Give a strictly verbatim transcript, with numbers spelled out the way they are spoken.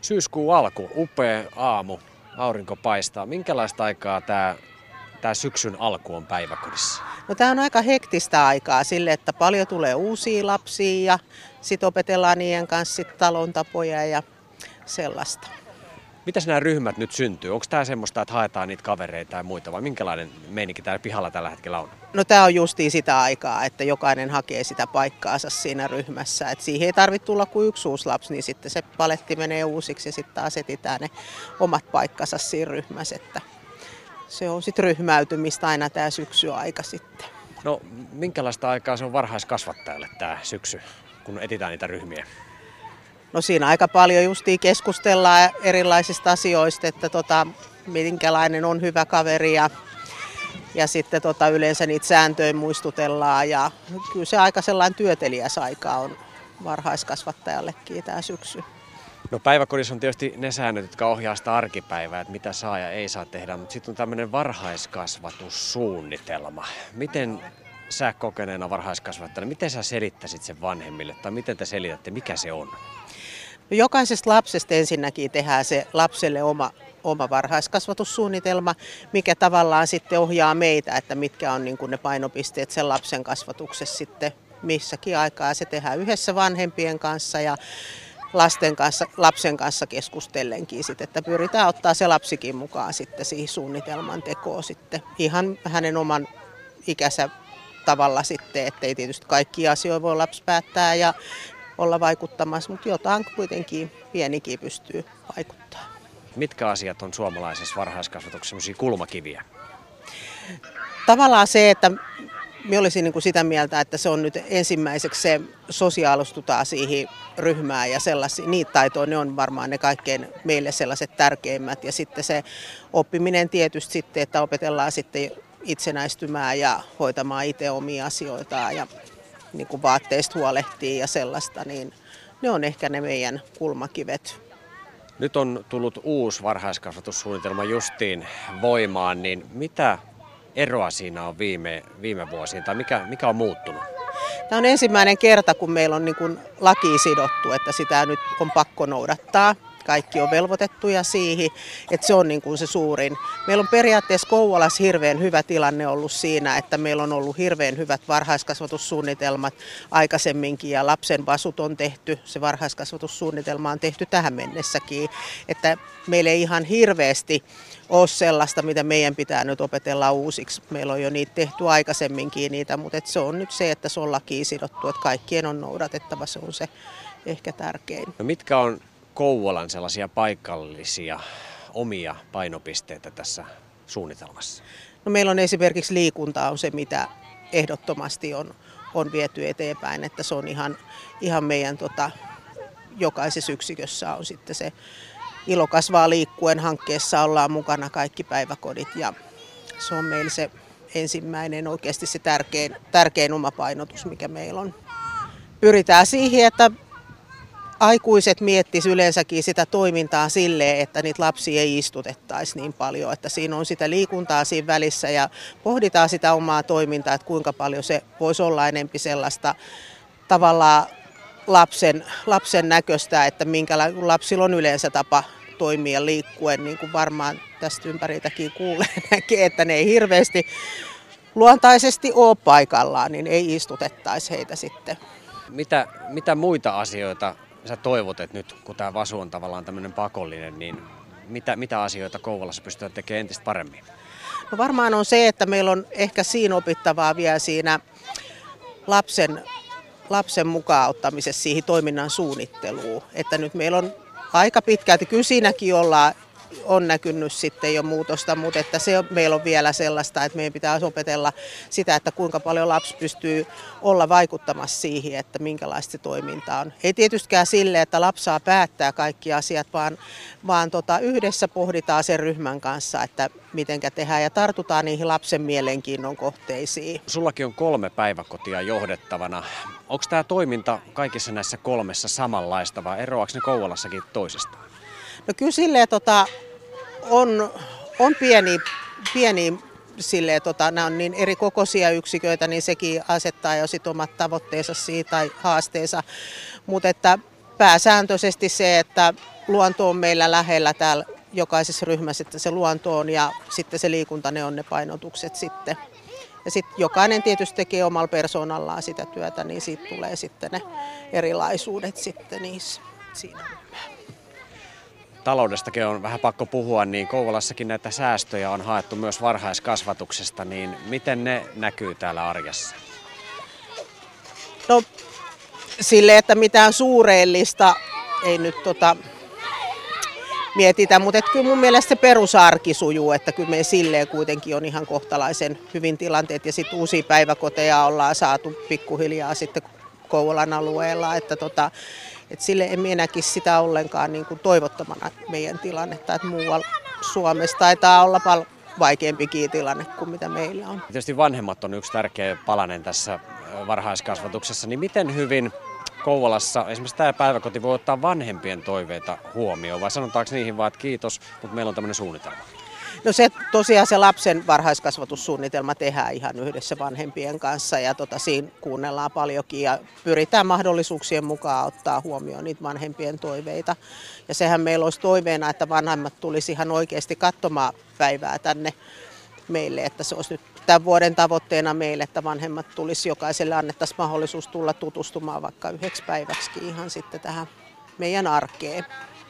Syyskuun alku, upea aamu, aurinko paistaa. Minkälaista aikaa tämä, tämä syksyn alku on päiväkodissa? No, tämä on aika hektistä aikaa sille, että paljon tulee uusia lapsia ja sitten opetellaan niiden kanssa sit talon tapoja ja sellaista. Mitäs nämä ryhmät nyt syntyy? Onko tämä semmoista, että haetaan niitä kavereita ja muita vai minkälainen meininki täällä pihalla tällä hetkellä on? No, tämä on justiin sitä aikaa, että jokainen hakee sitä paikkaansa siinä ryhmässä. Et siihen ei tarvitse tulla kuin yksi uusi lapsi, niin sitten se paletti menee uusiksi ja sitten taas etsitään ne omat paikkansa siinä ryhmässä. Että se on sitten ryhmäytymistä aina tämä syksyaika sitten. No, minkälaista aikaa se on varhaiskasvattajalle tämä syksy, kun etsitään niitä ryhmiä? No, siinä aika paljon justiin keskustellaan erilaisista asioista, että tota, minkälainen on hyvä kaveri ja, ja sitten tota, yleensä niitä sääntöjä muistutellaan ja kyllä se aika sellainen työtelijäs aika on varhaiskasvattajallekin tämä syksy. No, päiväkodissa on tietysti ne säännöt, jotka ohjaa sitä arkipäivää, että mitä saa ja ei saa tehdä, mutta sitten on tämmöinen varhaiskasvatussuunnitelma. Miten sä kokeneena varhaiskasvattajana, miten sä selittäisit sen vanhemmille tai miten te selitätte, mikä se on? No, jokaisesta lapsesta ensinnäkin tehdään se lapselle oma, oma varhaiskasvatussuunnitelma, mikä tavallaan sitten ohjaa meitä, että mitkä on niin kuin ne painopisteet sen lapsen kasvatuksessa sitten missäkin aikaa. Se tehdään yhdessä vanhempien kanssa ja lasten kanssa, lapsen kanssa keskustellenkin sitten, että pyritään ottaa se lapsikin mukaan sitten siihen suunnitelman tekoon sitten ihan hänen oman ikänsä tavalla sitten, ettei tietysti kaikkia asioita voi lapsi päättää ja olla vaikuttamassa, mutta jotain kuitenkin pienikin pystyy vaikuttamaan. Mitkä asiat on suomalaisessa varhaiskasvatuksessa sellaisia kulmakiviä? Tavallaan se, että minä olisin niin kuin sitä mieltä, että se on nyt ensimmäiseksi se sosiaalistutaan siihen ryhmään ja sellaisia, niitä taitoja, ne on varmaan ne kaikkein meille sellaiset tärkeimmät. Ja sitten se oppiminen tietysti sitten, että opetellaan sitten itsenäistymään ja hoitamaan itse omia asioitaan ja niin kuin vaatteista huolehtii ja sellaista, niin ne on ehkä ne meidän kulmakivet. Nyt on tullut uusi varhaiskasvatussuunnitelma justiin voimaan, niin mitä eroa siinä on viime, viime vuosiin tai mikä, mikä on muuttunut? Tämä on ensimmäinen kerta, kun meillä on niin kuin laki sidottu, että sitä nyt on pakko noudattaa. Kaikki on velvoitettuja siihen, että se on niin kuin se suurin. Meillä on periaatteessa Kouvolassa hirveän hyvä tilanne ollut siinä, että meillä on ollut hirveän hyvät varhaiskasvatussuunnitelmat aikaisemminkin ja lapsen vasut on tehty, se varhaiskasvatussuunnitelma on tehty tähän mennessäkin. Että meillä ei ihan hirveästi ole sellaista, mitä meidän pitää nyt opetella uusiksi. Meillä on jo niitä tehty aikaisemminkin niitä, mutta se on nyt se, että se on lakiin sidottu, että kaikkien on noudatettava, se on se ehkä tärkein. No, mitkä on Kouvolan sellaisia paikallisia omia painopisteitä tässä suunnitelmassa? No, meillä on esimerkiksi liikunta on se, mitä ehdottomasti on, on viety eteenpäin, että se on ihan, ihan meidän tota, jokaisessa yksikössä on sitten se Ilo kasvaa liikkuen hankkeessa ollaan mukana kaikki päiväkodit ja se on meillä se ensimmäinen oikeasti se tärkein, tärkein oma painotus, mikä meillä on. Pyritään siihen, että aikuiset miettisivät yleensäkin sitä toimintaa silleen, että niitä lapsia ei istutettaisi niin paljon, että siinä on sitä liikuntaa siinä välissä ja pohditaan sitä omaa toimintaa, että kuinka paljon se voisi olla enempi sellaista tavallaan lapsen, lapsen näköistä, että minkälainen lapsilla on yleensä tapa toimia liikkuen, niin kuin varmaan tästä ympäriltäkin kuulee näkee, että ne ei hirveästi luontaisesti ole paikallaan, niin ei istutettaisi heitä sitten. Mitä, mitä muita asioita sä toivot, että nyt kun tämä vasu on tavallaan tämmöinen pakollinen, niin mitä, mitä asioita Kouvolassa pystytään tekemään entistä paremmin? No, varmaan on se, että meillä on ehkä siinä opittavaa vielä siinä lapsen, lapsen mukaan ottamisessa siihen toiminnan suunnitteluun. Että nyt meillä on aika pitkälti, kyllä siinäkin ollaan, on näkynyt sitten jo muutosta, mutta että se on, meillä on vielä sellaista, että meidän pitää opetella sitä, että kuinka paljon lapsi pystyy olla vaikuttamassa siihen, että minkälaista se toiminta on. Ei tietystikään sille, että lapsi saa päättää kaikki asiat, vaan, vaan tota, yhdessä pohditaan sen ryhmän kanssa, että mitenkä tehdään ja tartutaan niihin lapsen mielenkiinnon kohteisiin. Sullakin on kolme päiväkotia johdettavana. Onko tämä toiminta kaikissa näissä kolmessa samanlaista vai eroaako ne Kouvolassakin toisistaan? No, kyllä silleen, tota, on, on pieni, pieni silleen, tota, nämä on niin eri kokoisia yksiköitä, niin sekin asettaa jo sit omat tavoitteensa siitä tai haasteensa. Mutta että pääsääntöisesti se, että luonto on meillä lähellä täällä jokaisessa ryhmässä, että se luonto on ja sitten se liikunta, ne on ne painotukset sitten. Ja sitten jokainen tietysti tekee omalla persoonallaan sitä työtä, niin siitä tulee sitten ne erilaisuudet sitten niissä siinä. Taloudestakin on vähän pakko puhua, niin Kouvolassakin näitä säästöjä on haettu myös varhaiskasvatuksesta, niin miten ne näkyy täällä arjessa? No sille, että mitään suureellista ei nyt tota, mietitä, mutta et kyllä mun mielestä se perusarki sujuu, että kyllä me silleen kuitenkin on ihan kohtalaisen hyvin tilanteet ja sitten uusia päiväkoteja ollaan saatu pikkuhiljaa sitten Kouvolan alueella, että tota, et sille en minäkisi sitä ollenkaan niin kuin toivottomana meidän tilannetta, että muualla Suomessa taitaa olla paljon vaikeampikin tilanne kuin mitä meillä on. Tietysti vanhemmat on yksi tärkeä palanen tässä varhaiskasvatuksessa, niin miten hyvin Kouvolassa esimerkiksi tämä päiväkoti voi ottaa vanhempien toiveita huomioon, vai sanotaanko niihin vaan, että kiitos, mutta meillä on tämmöinen suunnitelma? No se tosiaan se lapsen varhaiskasvatussuunnitelma tehdään ihan yhdessä vanhempien kanssa ja tota, siinä kuunnellaan paljonkin ja pyritään mahdollisuuksien mukaan ottaa huomioon niitä vanhempien toiveita. Ja sehän meillä olisi toiveena, että vanhemmat tulisi ihan oikeasti katsomaan päivää tänne meille, että se olisi nyt tämän vuoden tavoitteena meille, että vanhemmat tulisi jokaiselle annettaisiin mahdollisuus tulla tutustumaan vaikka yhdeksi päiväksi ihan sitten tähän meidän arkeen.